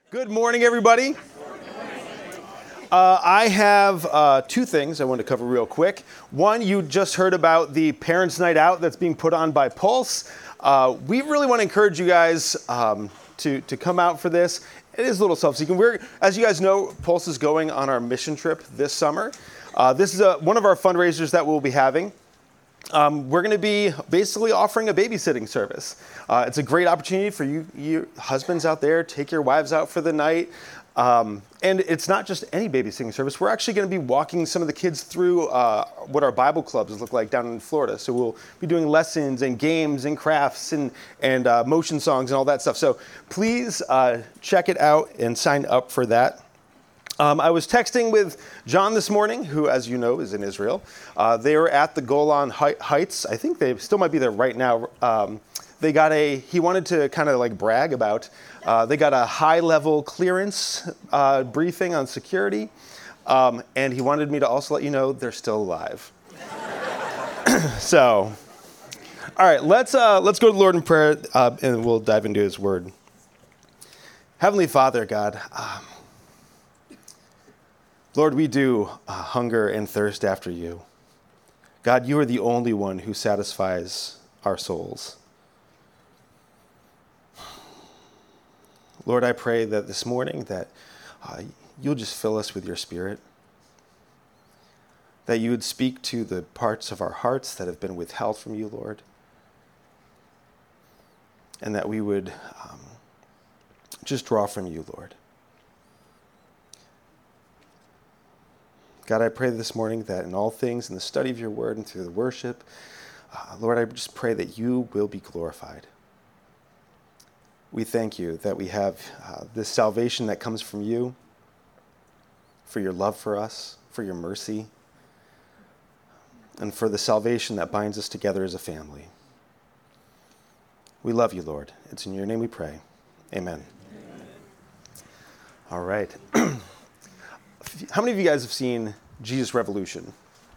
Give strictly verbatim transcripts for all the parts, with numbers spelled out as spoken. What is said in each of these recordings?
Good morning, everybody. Uh, I have uh, two things I want to cover real quick. One, you just heard about the Parents' Night Out that's being put on by Pulse. Uh, we really want to encourage you guys um, to, to come out for this. It is a little self-seeking. We're, as you guys know, Pulse is going on our mission trip this summer. Uh, this is a, one of our fundraisers that we'll be having. Um, we're going to be basically offering a babysitting service. Uh, it's a great opportunity for you, you husbands out there. Take your wives out for the night. Um, and it's not just any babysitting service. We're actually going to be walking some of the kids through uh, what our Bible clubs look like down in Florida. So we'll be doing lessons and games and crafts and, and uh, motion songs and all that stuff. So please uh, check it out and sign up for that. Um, I was texting with John this morning, who, as you know, is in Israel. Uh, they were at the Golan Heights. I think they still might be there right now. Um, they got a, he wanted to kind of like brag about, uh, they got a high-level clearance uh, briefing on security. Um, and he wanted me to also let you know they're still alive. So, all right, let's, uh, let's go to the Lord in prayer, uh, and we'll dive into his word. Heavenly Father, God, um, Lord, we do uh, hunger and thirst after you. God, you are the only one who satisfies our souls. Lord, I pray that this morning that uh, you'll just fill us with your Spirit, that you would speak to the parts of our hearts that have been withheld from you, Lord, and that we would um, just draw from you, Lord. God, I pray this morning that in all things, in the study of your word and through the worship, uh, Lord, I just pray that you will be glorified. We thank you that we have uh, this salvation that comes from you, for your love for us, for your mercy, and for the salvation that binds us together as a family. We love you, Lord. It's in your name we pray. Amen. Amen. All right. How many of you guys have seen Jesus Revolution?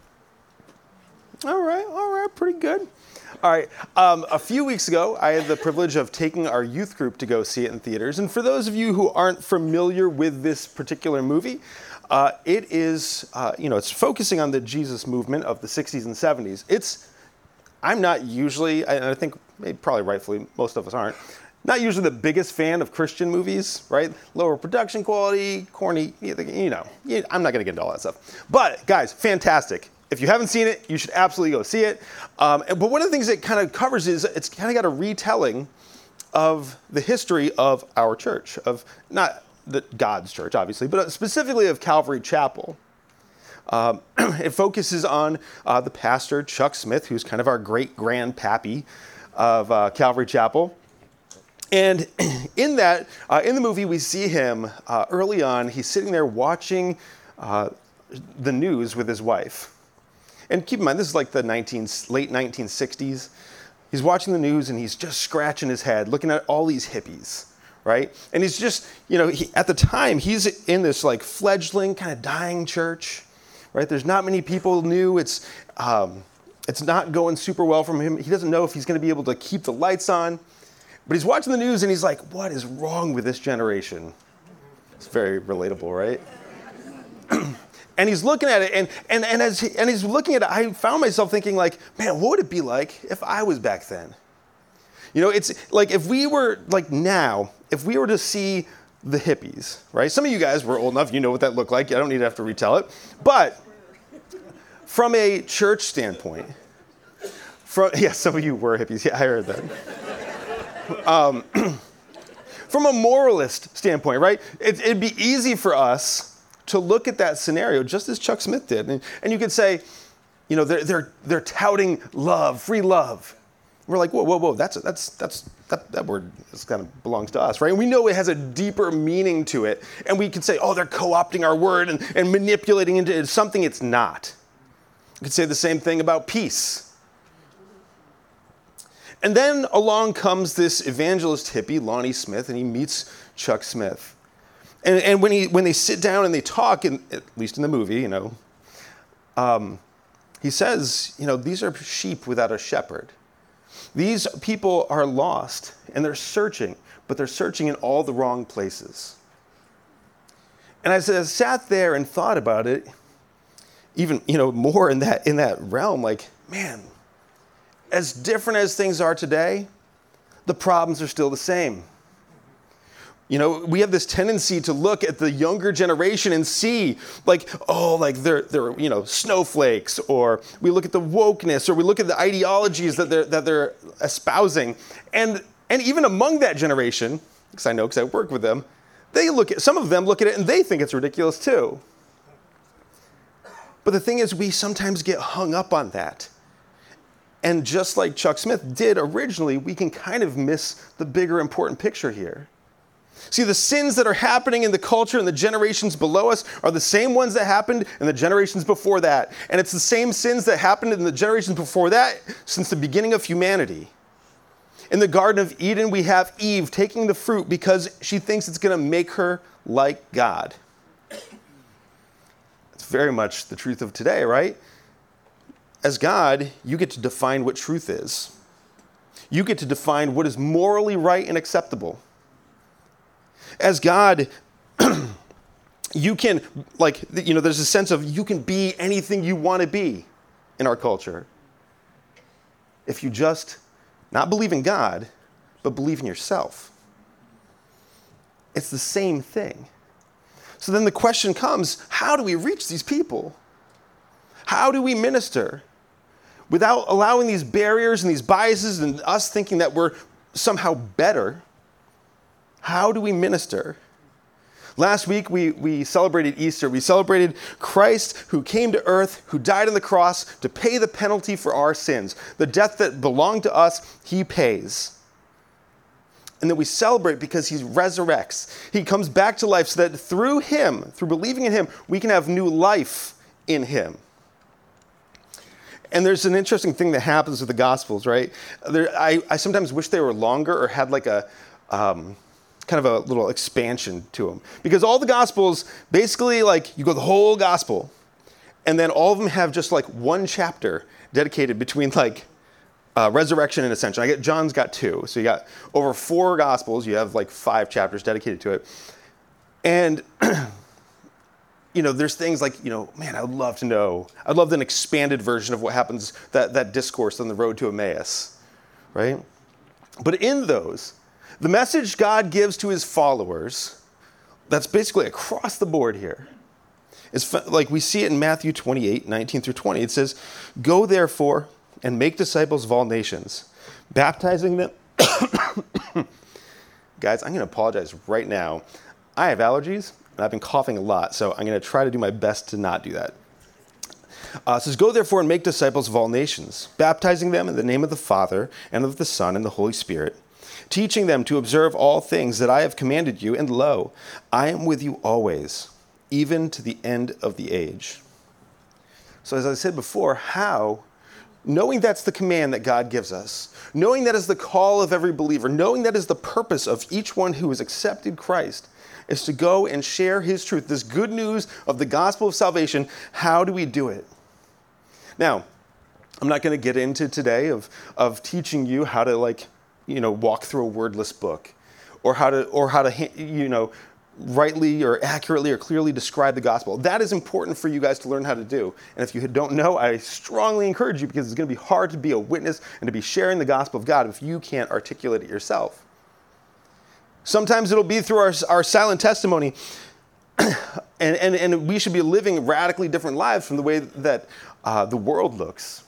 All right, all right, pretty good. All right, um, a few weeks ago, I had the privilege of taking our youth group to go see it in theaters. And for those of you who aren't familiar with this particular movie, uh, it is, uh, you know, it's focusing on the Jesus movement of the sixties and seventies. It's, I'm not usually, and I think maybe probably rightfully, most of us aren't, not usually the biggest fan of Christian movies, right? Lower production quality, corny, you know, I'm not going to get into all that stuff. But guys, fantastic. If you haven't seen it, you should absolutely go see it. Um, but one of the things it kind of covers is it's kind of got a retelling of the history of our church, of not the God's church, obviously, but specifically of Calvary Chapel. Um, it focuses on uh, the pastor, Chuck Smith, who's kind of our great-grandpappy of uh, Calvary Chapel. And in that, uh, in the movie, we see him uh, early on. He's sitting there watching uh, the news with his wife. And keep in mind, this is like the nineteen, late nineteen sixties. He's watching the news and he's just scratching his head, looking at all these hippies, right? And he's just, you know, he, at the time, he's in this like fledgling kind of dying church, right? There's not many people new. It's, um, it's not going super well from him. He doesn't know if he's going to be able to keep the lights on. But he's watching the news and he's like, what is wrong with this generation? It's very relatable, right? And he's looking at it, and and and as he, and he's looking at it, I found myself thinking like, man, what would it be like if I was back then? You know, it's like if we were like now, if we were to see the hippies, right? Some of you guys were old enough, you know what that looked like. I don't need to have to retell it. But from a church standpoint, from yeah, some of you were hippies. Yeah, I heard that. Um, from a moralist standpoint, right? It, it'd be easy for us to look at that scenario just as Chuck Smith did. And, and you could say, you know, they're, they're, they're touting love, free love. We're like, whoa, whoa, whoa, that's, that's, that's, that, that word is kind of belongs to us, right? And we know it has a deeper meaning to it. And we can say, oh, they're co-opting our word and, and manipulating into something it's not. You could say the same thing about peace. And then along comes this evangelist hippie, Lonnie Smith, and he meets Chuck Smith. And, and when he when they sit down and they talk, in, at least in the movie, you know, um, he says, you know, these are sheep without a shepherd. These people are lost, and they're searching, but they're searching in all the wrong places. And as I sat there and thought about it, even, you know, more in that in that realm, like, man, as different as things are today, the problems are still the same. You know, we have this tendency to look at the younger generation and see, like, oh, like they're they're you know snowflakes, or we look at the wokeness, or we look at the ideologies that they're that they're espousing, and and even among that generation, because I know because I work with them, they look at some of them look at it and they think it's ridiculous too. But the thing is, we sometimes get hung up on that. And just like Chuck Smith did originally, we can kind of miss the bigger important picture here. See, the sins that are happening in the culture and the generations below us are the same ones that happened in the generations before that. And it's the same sins that happened in the generations before that since the beginning of humanity. In the Garden of Eden, we have Eve taking the fruit because she thinks it's going to make her like God. It's very much the truth of today, right? As God, you get to define what truth is. You get to define what is morally right and acceptable. As God, you can, like, you know, there's a sense of you can be anything you want to be in our culture. If you just not believe in God, but believe in yourself. It's the same thing. So then the question comes, how do we reach these people? How do we minister without allowing these barriers and these biases and us thinking that we're somehow better? How do we minister? Last week, we, we celebrated Easter. We celebrated Christ who came to earth, who died on the cross to pay the penalty for our sins. The death that belonged to us, he pays. And then we celebrate because he resurrects. He comes back to life so that through him, through believing in him, we can have new life in him. And there's an interesting thing that happens with the Gospels, right? There, I, I sometimes wish they were longer or had like a... Um, kind of a little expansion to them. Because all the Gospels, basically, like, you go the whole Gospel, and then all of them have just, like, one chapter dedicated between, like, uh, resurrection and ascension. I get John's got two. So you got over four Gospels. You have, like, five chapters dedicated to it. And, you know, there's things like, you know, man, I would love to know. I'd love an expanded version of what happens, that, that discourse on the road to Emmaus, right? But in those, the message God gives to his followers, that's basically across the board here, is like we see it in Matthew twenty-eight, nineteen through twenty. It says, "Go therefore and make disciples of all nations, baptizing them." Guys, I'm going to apologize right now. I have allergies, and I've been coughing a lot, so I'm going to try to do my best to not do that. Uh, it says, "Go therefore and make disciples of all nations, baptizing them in the name of the Father and of the Son and the Holy Spirit, teaching them to observe all things that I have commanded you, and lo, I am with you always, even to the end of the age." So as I said before, how, knowing that's the command that God gives us, knowing that is the call of every believer, knowing that is the purpose of each one who has accepted Christ, is to go and share his truth, this good news of the gospel of salvation. How do we do it? Now, I'm not going to get into today of, of teaching you how to, like, you know, walk through a wordless book, or how to, or how to, you know, rightly or accurately or clearly describe the gospel. That is important for you guys to learn how to do. And if you don't know, I strongly encourage you, because it's going to be hard to be a witness and to be sharing the gospel of God if you can't articulate it yourself. Sometimes it'll be through our, our silent testimony, and, and, and we should be living radically different lives from the way that uh, the world looks.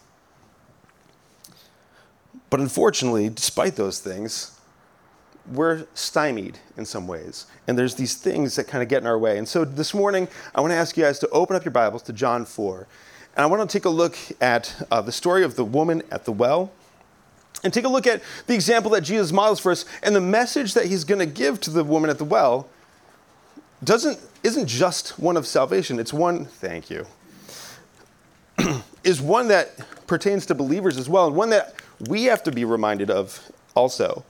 But unfortunately, despite those things, we're stymied in some ways. And there's these things that kind of get in our way. And so this morning, I want to ask you guys to open up your Bibles to John four. And I want to take a look at uh, the story of the woman at the well, and take a look at the example that Jesus models for us, and the message that he's going to give to the woman at the well doesn't isn't just one of salvation. It's one, thank you, is one that pertains to believers as well, and one that we have to be reminded of also.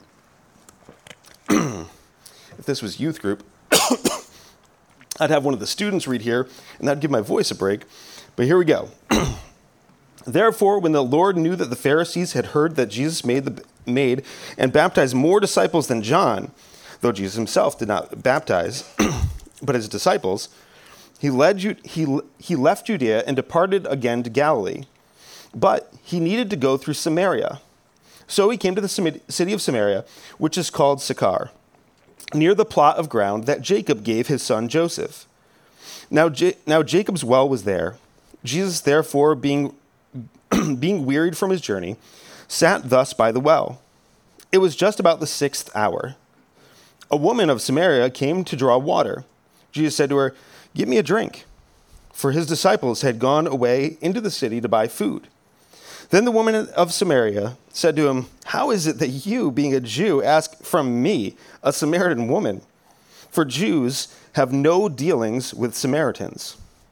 If this was youth group, I'd have one of the students read here, and that'd give my voice a break. But here we go. "Therefore, when the Lord knew that the Pharisees had heard that Jesus made, the, made and baptized more disciples than John, though Jesus himself did not baptize, but his disciples, he, led, he, he left Judea and departed again to Galilee. But he needed to go through Samaria. So he came to the city of Samaria, which is called Sychar, near the plot of ground that Jacob gave his son Joseph. Now, J- now Jacob's well was there. Jesus, therefore, being, being wearied from his journey, sat thus by the well. It was just about the sixth hour. A woman of Samaria came to draw water. Jesus said to her, "Give me a drink," for his disciples had gone away into the city to buy food. Then the woman of Samaria said to him, "How is it that you, being a Jew, ask from me, a Samaritan woman? For Jews have no dealings with Samaritans."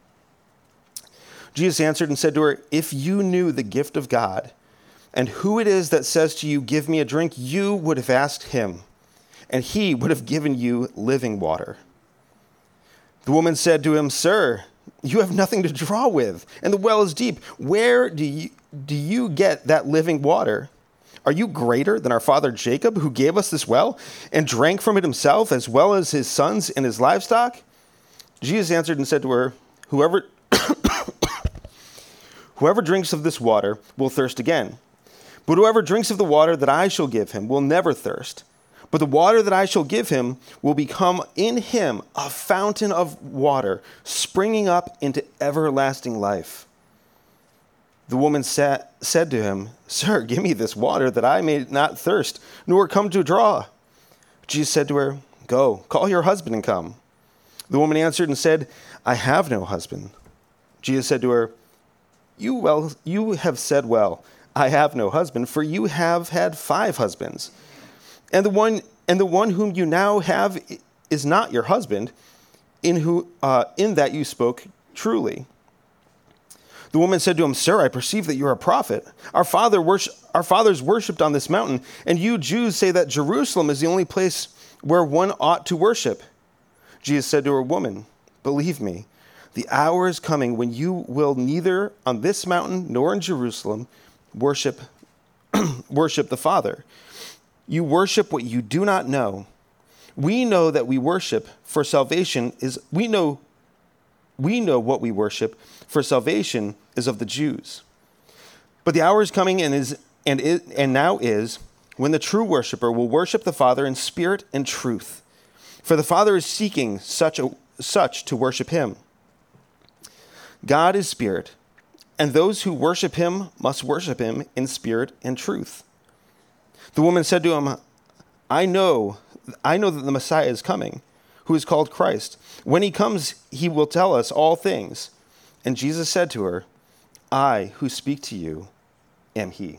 Jesus answered and said to her, "If you knew the gift of God, and who it is that says to you, 'Give me a drink,' you would have asked him, and he would have given you living water." The woman said to him, "Sir, you have nothing to draw with, and the well is deep. Where do you, do you get that living water? Are you greater than our father Jacob, who gave us this well, and drank from it himself, as well as his sons and his livestock?" Jesus answered and said to her, Whoever, whoever drinks of this water will thirst again. But whoever drinks of the water that I shall give him will never thirst. But the water that I shall give him will become in him a fountain of water, springing up into everlasting life. The woman sat, said to him, "Sir, give me this water that I may not thirst, nor come to draw." Jesus said to her, "Go, call your husband and come." The woman answered and said, "I have no husband." Jesus said to her, You well, you have said well, I have no husband, for you have had five husbands. And the one and the one whom you now have is not your husband, in who uh, in that you spoke truly." The woman said to him, "Sir, I perceive that you are a prophet. Our father worship, our fathers worshipped on this mountain, and you Jews say that Jerusalem is the only place where one ought to worship." Jesus said to her, "Woman, believe me, the hour is coming when you will neither on this mountain nor in Jerusalem worship worship the Father. You worship what you do not know. We know that we worship for salvation is we know we know what we worship, for salvation is of the Jews. But the hour is coming and is and is, and now is when the true worshiper will worship the Father in spirit and truth. For the Father is seeking such a such to worship him. God is spirit, and those who worship him must worship him in spirit and truth." The woman said to him, I know, I know that the Messiah is coming, who is called Christ. When he comes, he will tell us all things." And Jesus said to her, "I who speak to you am he."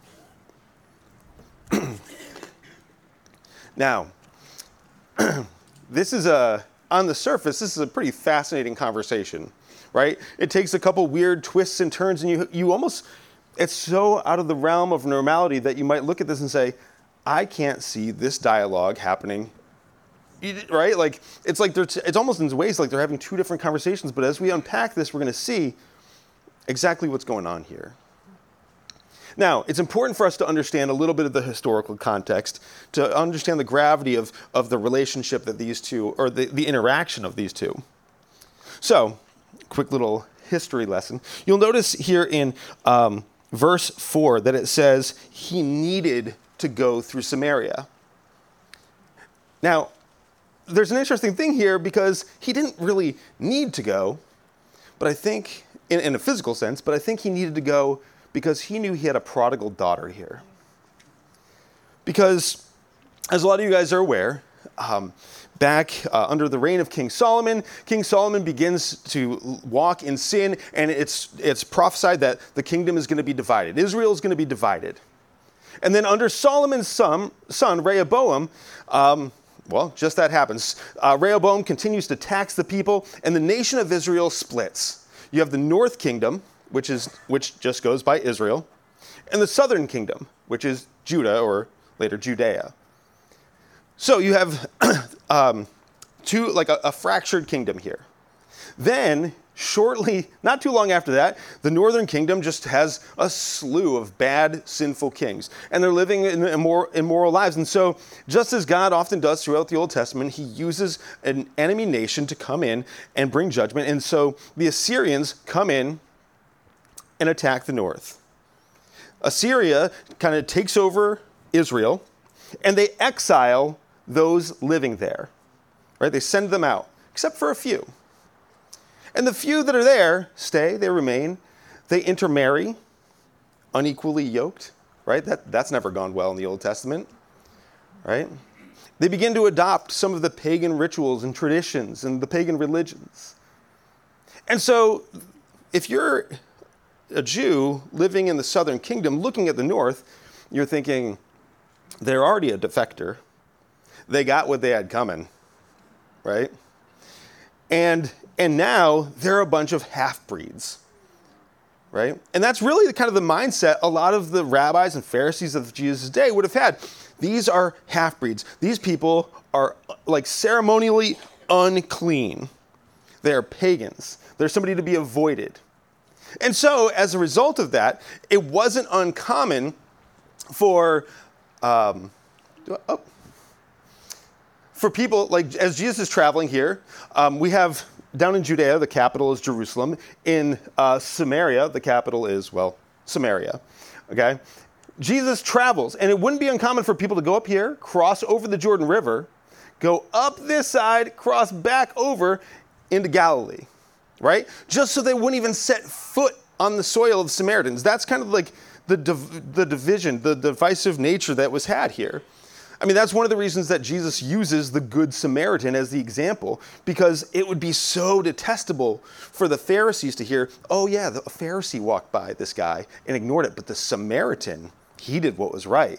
Now, this is a, on the surface, this is a pretty fascinating conversation, right? It takes a couple weird twists and turns, and you you almost, it's so out of the realm of normality that you might look at this and say, I can't see this dialogue happening, right? Like, it's like they're, t- it's almost in ways like they're having two different conversations, but as we unpack this, we're going to see exactly what's going on here. Now, it's important for us to understand a little bit of the historical context, to understand the gravity of, of the relationship that these two, or the, the interaction of these two. So, quick little history lesson. You'll notice here in um, verse four that it says he needed to go through Samaria. Now, there's an interesting thing here because he didn't really need to go, but I think, in, in a physical sense, but I think he needed to go because he knew he had a prodigal daughter here. Because, as a lot of you guys are aware, um, back uh, under the reign of King Solomon, King Solomon begins to walk in sin, and it's it's prophesied that the kingdom is going to be divided. Israel is going to be divided. And then under Solomon's son, son Rehoboam, um, well, just that happens. Uh, Rehoboam continues to tax the people, and the nation of Israel splits. You have the north kingdom, which is which just goes by Israel, and the southern kingdom, which is Judah, or later Judea. So you have um, two, like a, a fractured kingdom here. Then, shortly, not too long after that, the northern kingdom just has a slew of bad, sinful kings. And they're living in immoral, immoral lives. And so, just as God often does throughout the Old Testament, he uses an enemy nation to come in and bring judgment. And so, the Assyrians come in and attack the north. Assyria kind of takes over Israel, and they exile those living there. Right? They send them out, except for a few. And the few that are there stay, they remain, they intermarry, unequally yoked, right? That, that's never gone well in the Old Testament, right? They begin to adopt some of the pagan rituals and traditions and the pagan religions. And so if you're a Jew living in the southern kingdom, looking at the north, you're thinking, they're already a defector. They got what they had coming, right? And And now they're a bunch of half-breeds, right? And that's really the kind of the mindset a lot of the rabbis and Pharisees of Jesus' day would have had. These are half-breeds. These people are like ceremonially unclean. They are pagans. They're somebody to be avoided. And so as a result of that, it wasn't uncommon for, um, oh, for people, like as Jesus is traveling here, um, we have down in Judea, the capital is Jerusalem. In uh, Samaria, the capital is, well, Samaria, okay? Jesus travels, and it wouldn't be uncommon for people to go up here, cross over the Jordan River, go up this side, cross back over into Galilee, right? Just so they wouldn't even set foot on the soil of the Samaritans. That's kind of like the, div- the division, the divisive nature that was had here. I mean, that's one of the reasons that Jesus uses the Good Samaritan as the example, because it would be so detestable for the Pharisees to hear, oh yeah, the Pharisee walked by this guy and ignored it, but the Samaritan, he did what was right.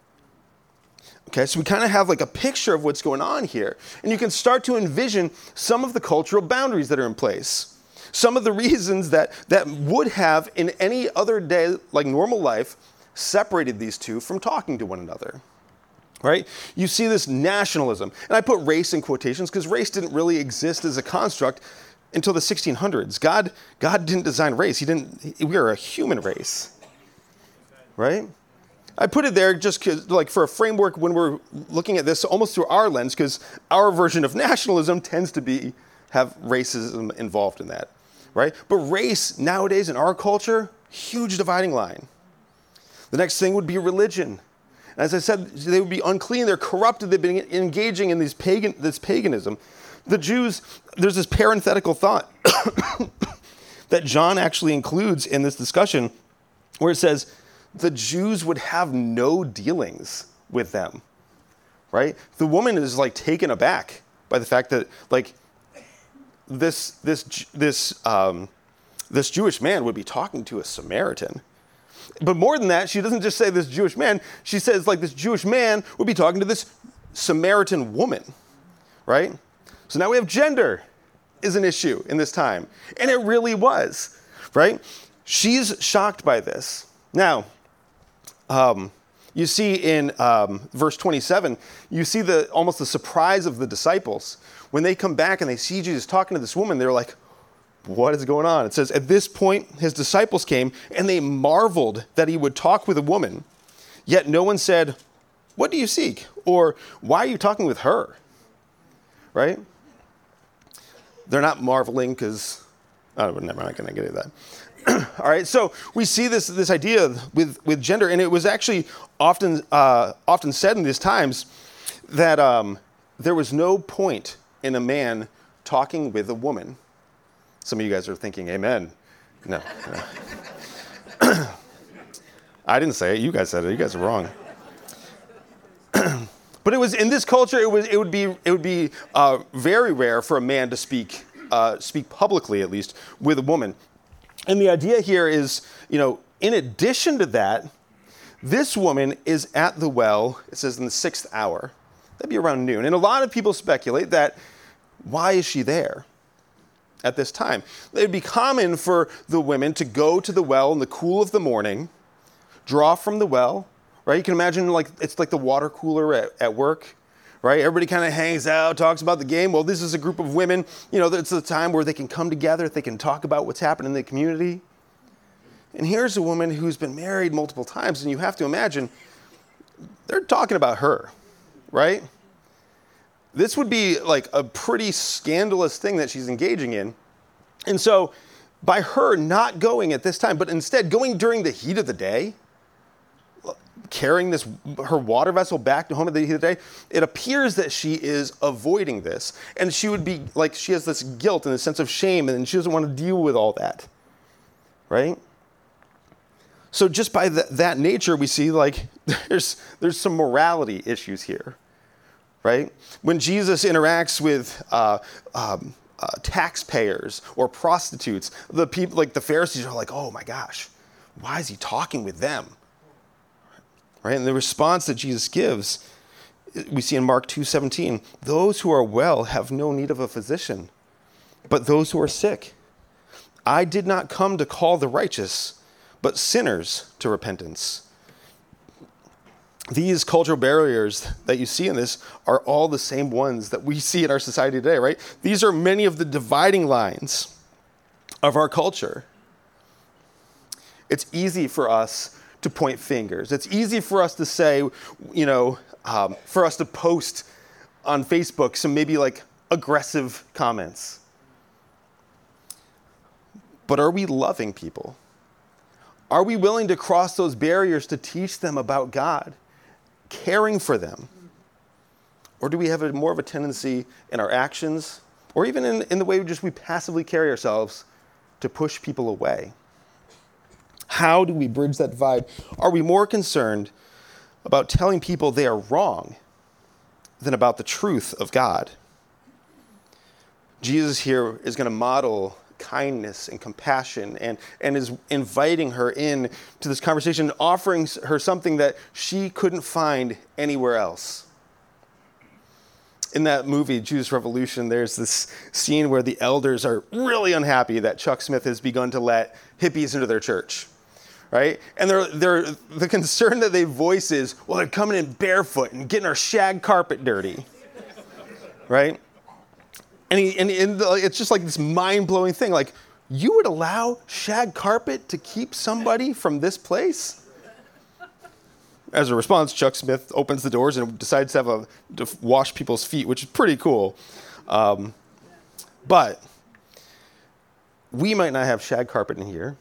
Okay, so we kind of have like a picture of what's going on here, and you can start to envision some of the cultural boundaries that are in place. Some of the reasons that, that would have, in any other day, like normal life, separated these two from talking to one another. Right? You see this nationalism. And I put race in quotations because race didn't really exist as a construct until the sixteen hundreds. God, God didn't design race. He didn't, we are a human race. Right? I put it there just cause, like for a framework when we're looking at this almost through our lens, because our version of nationalism tends to be, have racism involved in that. Right? But race nowadays in our culture, huge dividing line. The next thing would be religion. As I said, they would be unclean, they're corrupted, they've been engaging in these pagan, this paganism. The Jews, there's this parenthetical thought that John actually includes in this discussion where it says, the Jews would have no dealings with them, right? The woman is like taken aback by the fact that like this, this, this, um, this Jewish man would be talking to a Samaritan. But more than that, she doesn't just say this Jewish man. She says like this Jewish man would be talking to this Samaritan woman, right? So now we have gender is an issue in this time. And it really was, right? She's shocked by this. Now, um, you see in um, verse twenty-seven, you see the almost the surprise of the disciples. When they come back and they see Jesus talking to this woman, they're like, what is going on? It says, at this point, his disciples came and they marveled that he would talk with a woman. Yet no one said, what do you seek? Or why are you talking with her? Right? They're not marveling because, oh, never mind, I'm not going to get into that. All right, so we see this, this idea with, with gender, and it was actually often, uh, often said in these times that um, there was no point in a man talking with a woman. Some of you guys are thinking, amen. No. no. I didn't say it. You guys said it. You guys are wrong. But it was in this culture. It was. It would be. It would be uh, very rare for a man to speak, uh, speak publicly, at least, with a woman. And the idea here is, you know, in addition to that, this woman is at the well. It says in the sixth hour. That'd be around noon. And a lot of people speculate that why is she there at this time? It would be common for the women to go to the well in the cool of the morning, draw from the well, right? You can imagine like it's like the water cooler at, at work, right? Everybody kind of hangs out, talks about the game. Well, this is a group of women. You know, it's a time where they can come together, they can talk about what's happening in the community. And here's a woman who's been married multiple times, and you have to imagine, they're talking about her, right? This would be like a pretty scandalous thing that she's engaging in. And so by her not going at this time, but instead going during the heat of the day, carrying this her water vessel back to home at the heat of the day, it appears that she is avoiding this. And she would be like, she has this guilt and a sense of shame, and she doesn't want to deal with all that, right? So just by th- that nature, we see like there's there's some morality issues here, right? When Jesus interacts with uh, um, uh, taxpayers or prostitutes, the people like the Pharisees are like, oh my gosh, why is he talking with them? Right? And the response that Jesus gives, we see in Mark two seventeen, those who are well have no need of a physician, but those who are sick. I did not come to call the righteous, but sinners to repentance. These cultural barriers that you see in this are all the same ones that we see in our society today, right? These are many of the dividing lines of our culture. It's easy for us to point fingers. It's easy for us to say, you know, um, for us to post on Facebook some maybe like aggressive comments. But are we loving people? Are we willing to cross those barriers to teach them about God, caring for them? Or do we have a, more of a tendency in our actions, or even in, in the way we just we passively carry ourselves, to push people away? How do we bridge that divide? Are we more concerned about telling people they are wrong than about the truth of God? Jesus here is going to model kindness and compassion and, and is inviting her in to this conversation, offering her something that she couldn't find anywhere else. In that movie, Judas Revolution, there's this scene where the elders are really unhappy that Chuck Smith has begun to let hippies into their church. Right? And they're, they're, the concern that they voice is, well, they're coming in barefoot and getting our shag carpet dirty. Right? And, he, and, and the, it's just like this mind-blowing thing. Like, you would allow shag carpet to keep somebody from this place? As a response, Chuck Smith opens the doors and decides to have a to wash people's feet, which is pretty cool. Um, but we might not have shag carpet in here.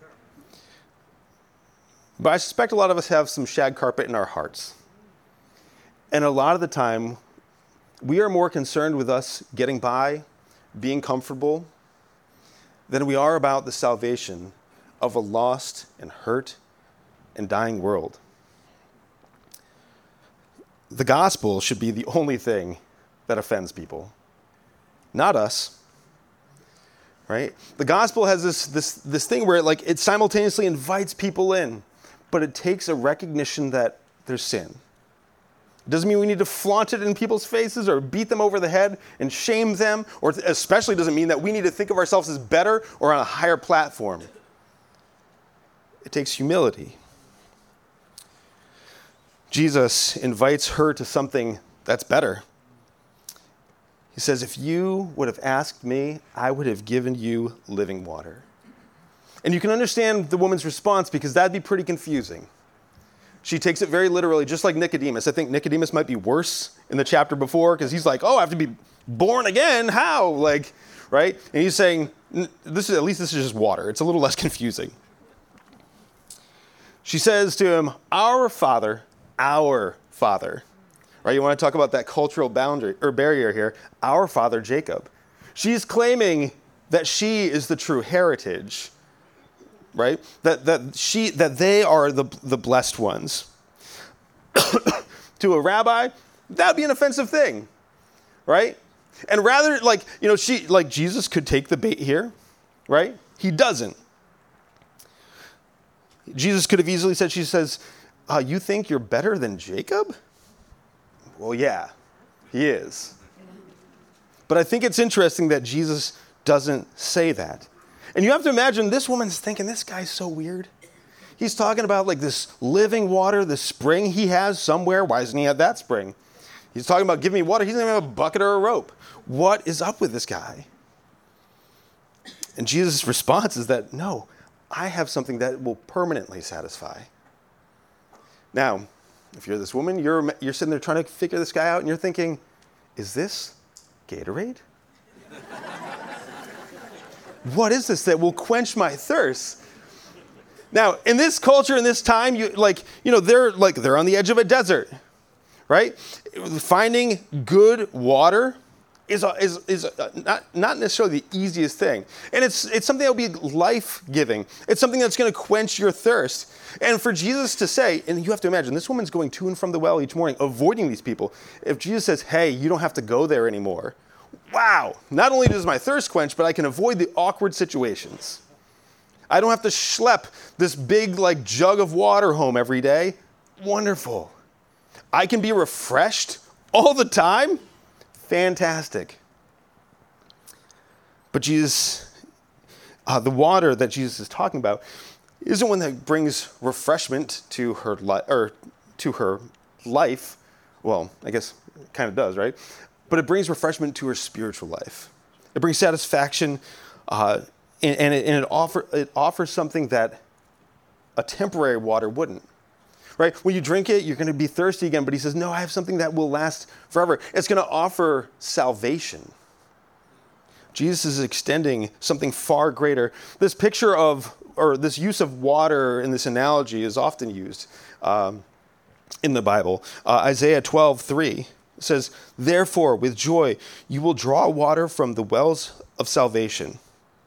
But I suspect a lot of us have some shag carpet in our hearts. And a lot of the time, we are more concerned with us getting by, being comfortable, than we are about the salvation of a lost and hurt and dying world. The gospel should be the only thing that offends people, not us. Right? The gospel has this, this, this thing where it, like, it simultaneously invites people in, but it takes a recognition that there's sin. It doesn't mean we need to flaunt it in people's faces or beat them over the head and shame them, or especially doesn't mean that we need to think of ourselves as better or on a higher platform. It takes humility. Jesus invites her to something that's better. He says, if you would have asked me, I would have given you living water. And you can understand the woman's response because that'd be pretty confusing. She takes it very literally, just like Nicodemus. I think Nicodemus might be worse in the chapter before because he's like, oh, I have to be born again? How? Like, right? And he's saying, this is at least this is just water. It's a little less confusing. She says to him, our Father, our Father. Right? You want to talk about that cultural boundary or barrier here. Our father, Jacob. She's claiming that she is the true heritage. Right? That that she that they are the the blessed ones. To a rabbi, that'd be an offensive thing, right? And rather, like, you know, she like Jesus could take the bait here, right? He doesn't. Jesus could have easily said, she says, uh, you think you're better than Jacob? Well, yeah, he is. But I think it's interesting that Jesus doesn't say that. And you have to imagine this woman's thinking, this guy's so weird. He's talking about like this living water, the spring he has somewhere. Why doesn't he have that spring? He's talking about giving me water. He doesn't even have a bucket or a rope. What is up with this guy? And Jesus' response is that, no, I have something that will permanently satisfy. Now, if you're this woman, you're, you're sitting there trying to figure this guy out, and you're thinking, is this Gatorade? What is this that will quench my thirst? Now, in this culture, in this time, you like, you know, they're like they're on the edge of a desert, right? Finding good water is a, is is a, not not necessarily the easiest thing, and it's it's something that will be life-giving. It's something that's going to quench your thirst. And for Jesus to say, and you have to imagine, this woman's going to and from the well each morning, avoiding these people. If Jesus says, "Hey, you don't have to go there anymore," wow! Not only does my thirst quench, but I can avoid the awkward situations. I don't have to schlep this big like jug of water home every day. Wonderful. I can be refreshed all the time. Fantastic. But Jesus, uh, the water that Jesus is talking about isn't one that brings refreshment to her li- or to her life. Well, I guess it kind of does, right? But it brings refreshment to her spiritual life. It brings satisfaction, uh, and, and, it, and it, offer, it offers something that a temporary water wouldn't. Right? When you drink it, you're going to be thirsty again. But he says, no, I have something that will last forever. It's going to offer salvation. Jesus is extending something far greater. This picture of, or this use of water in this analogy is often used um, in the Bible. Uh, Isaiah twelve three says, therefore, with joy, you will draw water from the wells of salvation.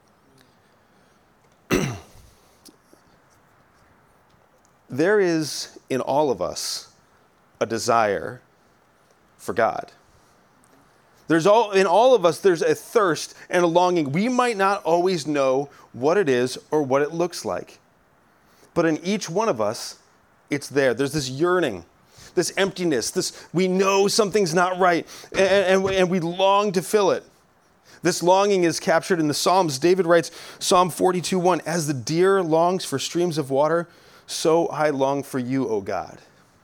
There is in all of us a desire for God. There's all in all of us, there's a thirst and a longing. We might not always know what it is or what it looks like. But in each one of us, it's there. There's this yearning, this emptiness, this we know something's not right, and, and, and we long to fill it. This longing is captured in the Psalms. David writes, Psalm forty-two one, as the deer longs for streams of water, so I long for you, O God.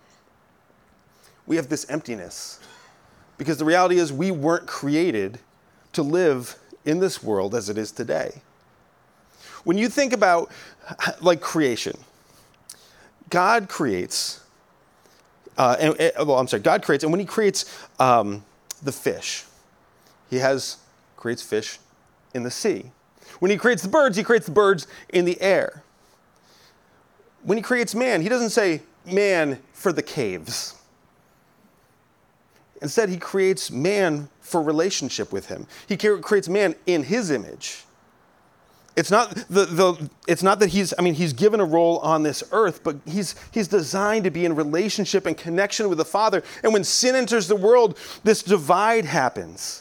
We have this emptiness because the reality is we weren't created to live in this world as it is today. When you think about like creation, God creates, uh, and, and, well, I'm sorry, God creates, and when he creates um, the fish, he has creates fish in the sea. When he creates the birds, he creates the birds in the air. When he creates man, he doesn't say man for the caves. Instead, he creates man for relationship with him. He creates man in his image. It's not the, the it's not that he's, I mean, he's given a role on this earth, but he's he's designed to be in relationship and connection with the Father. And when sin enters the world, this divide happens.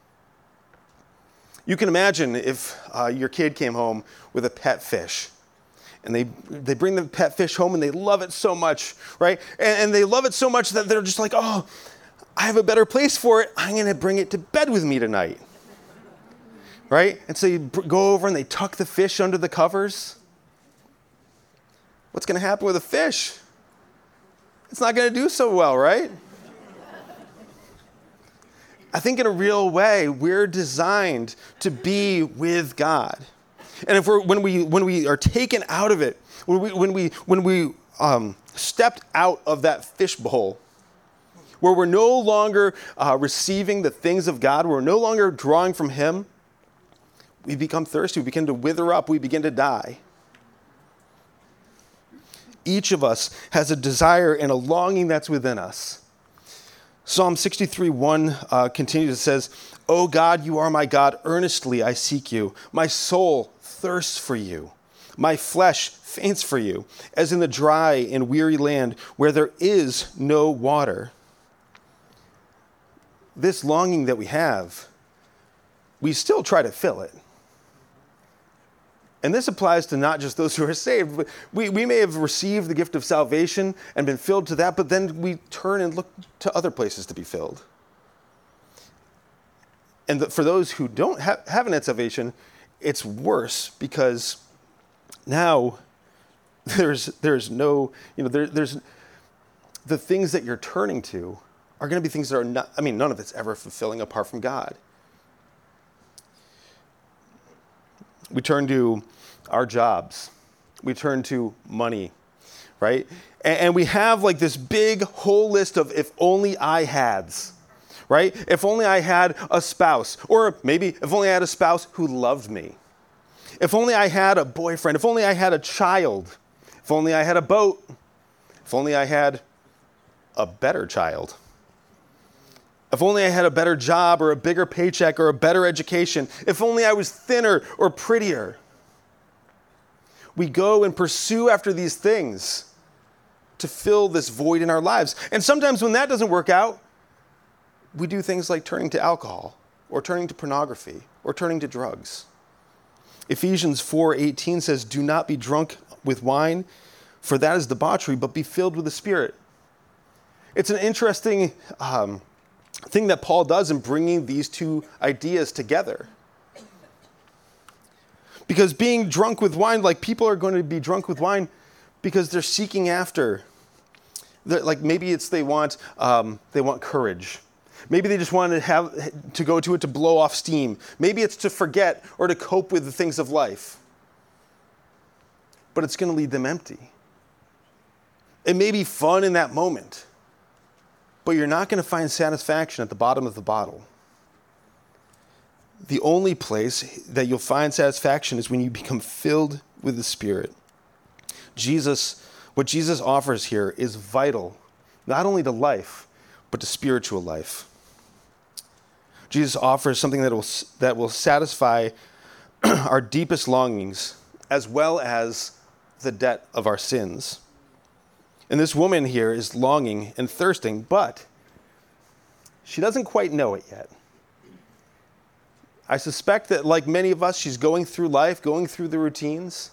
You can imagine if uh, your kid came home with a pet fish. And they they bring the pet fish home and they love it so much, right? And, and they love it so much that they're just like, oh, I have a better place for it. I'm going to bring it to bed with me tonight, right? And so you go over and they tuck the fish under the covers. What's going to happen with a fish? It's not going to do so well, right? I think in a real way, we're designed to be with God. And if we're when we when we are taken out of it, when we when we when we um, stepped out of that fishbowl, where we're no longer uh, receiving the things of God, we're no longer drawing from Him, we become thirsty. We begin to wither up. We begin to die. Each of us has a desire and a longing that's within us. Psalm sixty-three one uh, continues. It says, "O God, you are my God. Earnestly I seek you. My soul thirsts for you. My flesh faints for you, as in the dry and weary land where there is no water." This longing that we have, we still try to fill it. And this applies to not just those who are saved, but we, we may have received the gift of salvation and been filled to that, but then we turn and look to other places to be filled. And the, for those who don't ha- have an salvation, it's worse because now there's there's no, you know, there, there's the things that you're turning to are going to be things that are not, I mean, none of it's ever fulfilling apart from God. We turn to our jobs. We turn to money, right? And, and we have like this big whole list of if only I hads, right? If only I had a spouse, or maybe if only I had a spouse who loved me. If only I had a boyfriend, if only I had a child, if only I had a boat, if only I had a better child. If only I had a better job or a bigger paycheck or a better education. If only I was thinner or prettier. We go and pursue after these things to fill this void in our lives. And sometimes when that doesn't work out, we do things like turning to alcohol or turning to pornography or turning to drugs. Ephesians four eighteen says, "Do not be drunk with wine, for that is debauchery, but be filled with the Spirit." It's an interesting um, thing that Paul does in bringing these two ideas together. Because being drunk with wine, like people are going to be drunk with wine because they're seeking after, they're, like maybe it's they want um, they want courage. Maybe they just want to have to go to it to blow off steam. Maybe it's to forget or to cope with the things of life. But it's going to leave them empty. It may be fun in that moment, but you're not going to find satisfaction at the bottom of the bottle. The only place that you'll find satisfaction is when you become filled with the Spirit. Jesus, what Jesus offers here is vital, not only to life, but to spiritual life. Jesus offers something that will, that will satisfy our deepest longings as well as the debt of our sins. And this woman here is longing and thirsting, but she doesn't quite know it yet. I suspect that, like many of us, she's going through life, going through the routines,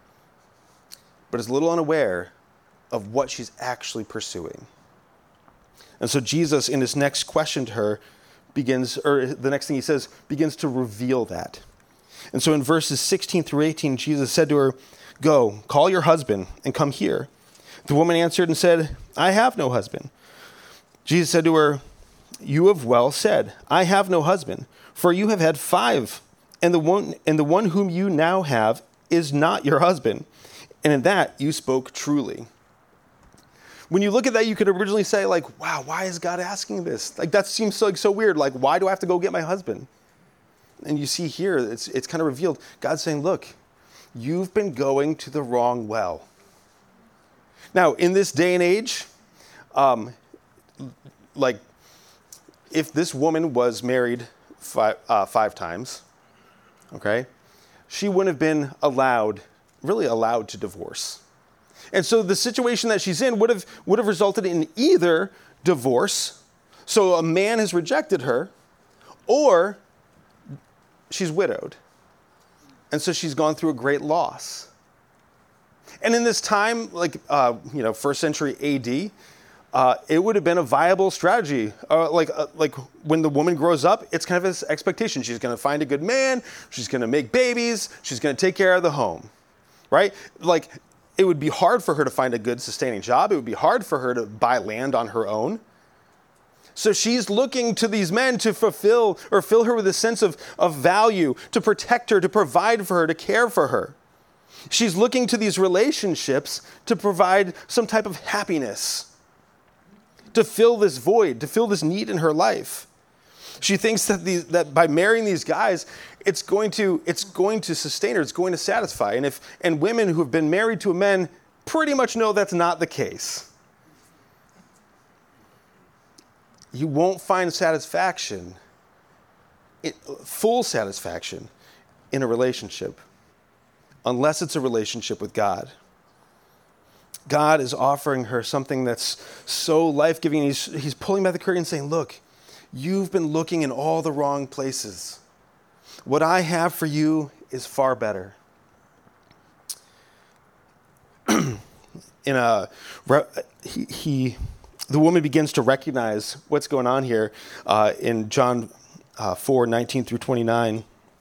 but is a little unaware of what she's actually pursuing. And so Jesus, in his next question to her, begins, or the next thing he says, begins to reveal that. And so in verses sixteen through eighteen, Jesus said to her, "Go, call your husband and come here." The woman answered and said, "I have no husband." Jesus said to her, "You have well said, I have no husband, for you have had five, and the one and the one whom you now have is not your husband. And in that you spoke truly." When you look at that, you could originally say, like, wow, why is God asking this? Like, that seems so, like, so weird. Like, why do I have to go get my husband? And you see here, it's it's kind of revealed. God's saying, look, you've been going to the wrong well. Now, in this day and age, um, like, if this woman was married five, uh, five times, okay, she wouldn't have been allowed, really allowed to divorce. And so the situation that she's in would have would have resulted in either divorce, so a man has rejected her, or she's widowed. And so she's gone through a great loss. And in this time, like, uh, you know, first century A D, uh, it would have been a viable strategy. Uh, like, uh, like when the woman grows up, it's kind of this expectation. She's going to find a good man. She's going to make babies. She's going to take care of the home, right? Like, it would be hard for her to find a good sustaining job. It would be hard for her to buy land on her own. So she's looking to these men to fulfill or fill her with a sense of, of value, to protect her, to provide for her, to care for her. She's looking to these relationships to provide some type of happiness, to fill this void, to fill this need in her life. She thinks that these, that by marrying these guys, it's going to it's going to sustain her, it's going to satisfy. And if and women who have been married to a man pretty much know that's not the case. You won't find satisfaction, full satisfaction, in a relationship unless it's a relationship with God. God is offering her something that's so life-giving. He's, he's pulling back the curtain and saying, look, you've been looking in all the wrong places. What I have for you is far better. in a, he, he, the woman begins to recognize what's going on here uh, in John uh, four, nineteen through twenty-nine.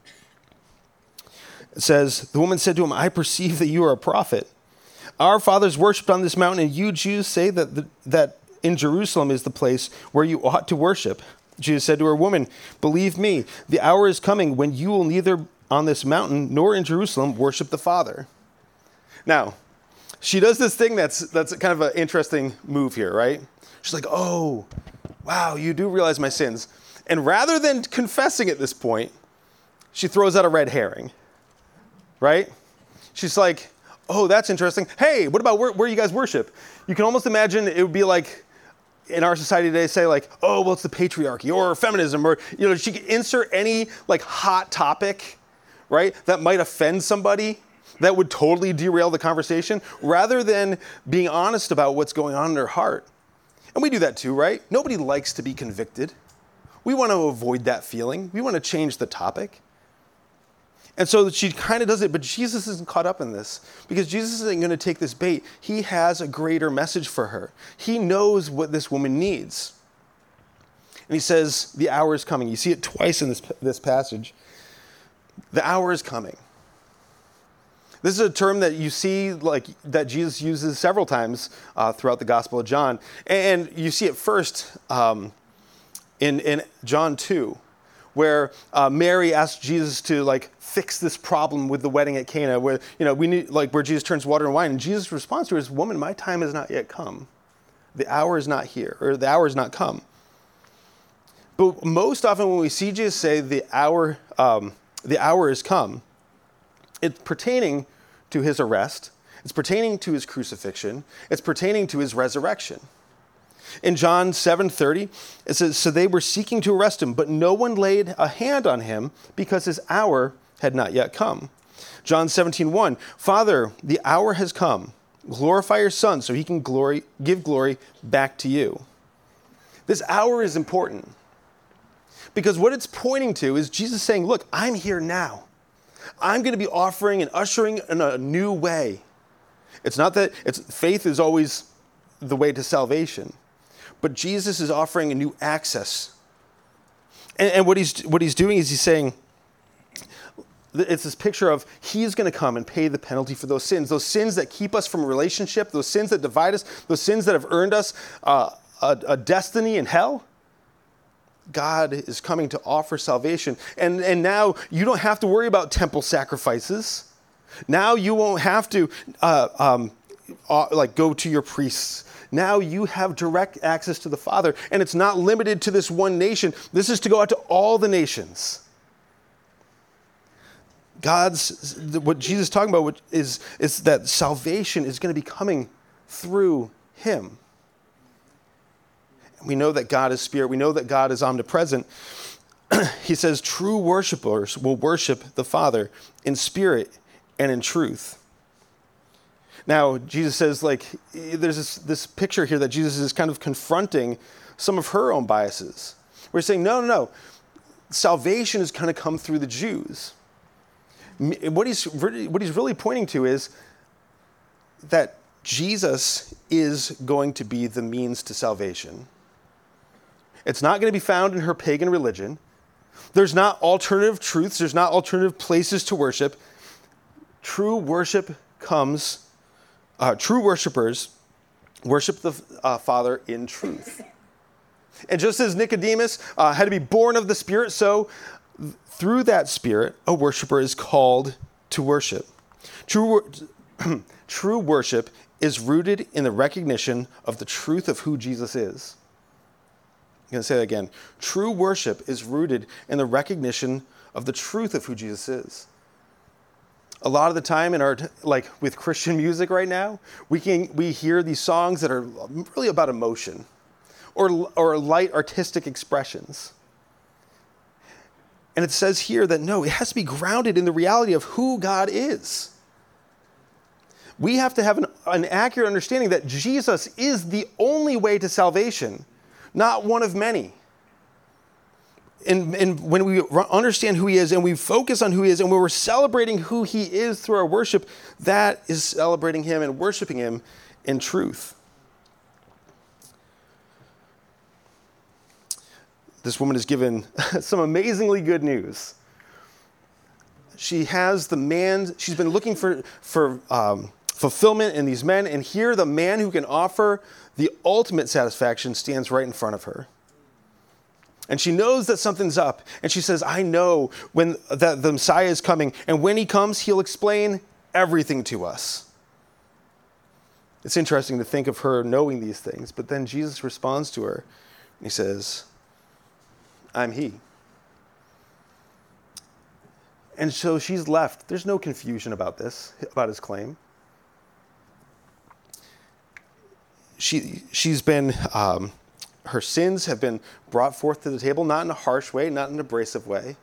It says, the woman said to him, "I perceive that you are a prophet. Our fathers worshipped on this mountain, and you Jews say that the, that in Jerusalem is the place where you ought to worship." Jesus said to her, "Woman, believe me, the hour is coming when you will neither on this mountain nor in Jerusalem worship the Father." Now, she does this thing that's that's kind of an interesting move here, right? She's like, "Oh, wow, you do realize my sins." And rather than confessing at this point, she throws out a red herring, right? She's like, "Oh, that's interesting. Hey, what about where, where you guys worship?" You can almost imagine it would be like, in our society today, say like, "Oh, well, it's the patriarchy or feminism," or, you know, she could insert any like hot topic, right, that might offend somebody, that would totally derail the conversation, rather than being honest about what's going on in her heart. And we do that too, right? Nobody likes to be convicted. We want to avoid that feeling. We want to change the topic. And so she kind of does it, but Jesus isn't caught up in this, because Jesus isn't going to take this bait. He has a greater message for her. He knows what this woman needs. And he says, the hour is coming. You see it twice in this, this passage. The hour is coming. This is a term that you see, like, that Jesus uses several times uh, throughout the Gospel of John. And you see it first um, in, in John two, where uh, Mary asked Jesus to like fix this problem with the wedding at Cana, where, you know, we need, like, where Jesus turns water and wine, and Jesus' response to her is, "Woman, my time has not yet come. The hour is not here," or "the hour has not come." But most often when we see Jesus say the hour, um, the hour is come, it's pertaining to his arrest, it's pertaining to his crucifixion, it's pertaining to his resurrection. In John seven thirty, it says, "So they were seeking to arrest him, but no one laid a hand on him because his hour had not yet come." John seventeen one, "Father, the hour has come. Glorify your Son so he can glory, give glory back to you." This hour is important, because what it's pointing to is Jesus saying, look, I'm here now. I'm going to be offering and ushering in a new way. It's not that it's, faith is always the way to salvation, but Jesus is offering a new access. And, and what he's what he's doing is he's saying, it's this picture of he's going to come and pay the penalty for those sins, those sins that keep us from a relationship, those sins that divide us, those sins that have earned us uh, a, a destiny in hell. God is coming to offer salvation. And, and now you don't have to worry about temple sacrifices. Now you won't have to uh, um, uh, like go to your priests. Now you have direct access to the Father, and it's not limited to this one nation. This is to go out to all the nations. God's, what Jesus is talking about is, is that salvation is going to be coming through him. We know that God is spirit. We know that God is omnipresent. He says true worshipers will worship the Father in spirit and in truth. Now, Jesus says, like, there's this, this picture here that Jesus is kind of confronting some of her own biases. We're saying, no, no, no. Salvation is going to come through the Jews. What he's, what he's really pointing to is that Jesus is going to be the means to salvation. It's not going to be found in her pagan religion. There's not alternative truths. There's not alternative places to worship. True worship comes, uh, true worshipers worship the uh, Father in truth. And just as Nicodemus uh, had to be born of the Spirit, so through that Spirit, a worshiper is called to worship. True, true worship is rooted in the recognition of the truth of who Jesus is. I'm going to say that again. True worship is rooted in the recognition of the truth of who Jesus is. A lot of the time in our, like with Christian music right now, we can we hear these songs that are really about emotion or, or light artistic expressions. And it says here that no, it has to be grounded in the reality of who God is. We have to have an, an accurate understanding that Jesus is the only way to salvation, not one of many. And, and when we understand who he is and we focus on who he is and when we're celebrating who he is through our worship, that is celebrating him and worshiping him in truth. This woman is given some amazingly good news. She has the man, she's been looking for, for um, fulfillment in these men. And here the man who can offer the ultimate satisfaction stands right in front of her. And she knows that something's up. And she says, I know when that the Messiah is coming. And when he comes, he'll explain everything to us. It's interesting to think of her knowing these things. But then Jesus responds to her. And he says, I'm he. And so she's left. There's no confusion about this, about his claim. She, she's been, um, her sins have been brought forth to the table, not in a harsh way, not in an abrasive way.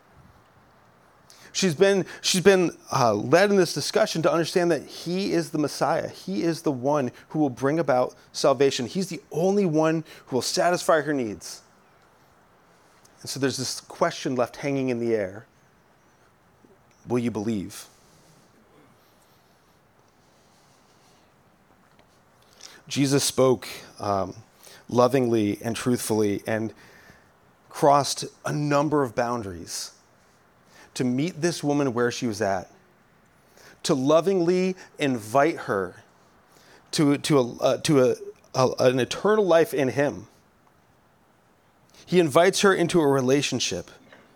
She's been, she's been uh, led in this discussion to understand that he is the Messiah. He is the one who will bring about salvation. He's the only one who will satisfy her needs. And so there's this question left hanging in the air. Will you believe? Jesus spoke um, lovingly and truthfully and crossed a number of boundaries to meet this woman where she was at, to lovingly invite her to, to, a, uh, to a, a, an eternal life in him. He invites her into a relationship.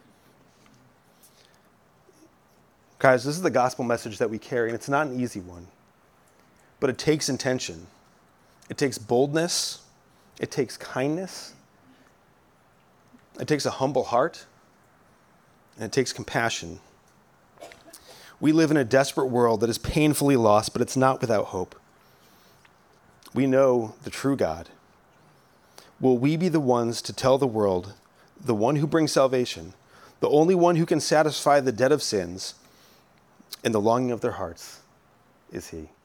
Guys, this is the gospel message that we carry, and it's not an easy one, but it takes intention. It takes boldness. It takes kindness. It takes a humble heart. And it takes compassion. We live in a desperate world that is painfully lost, but it's not without hope. We know the true God. Will we be the ones to tell the world, the one who brings salvation, the only one who can satisfy the debt of sins, and the longing of their hearts is he?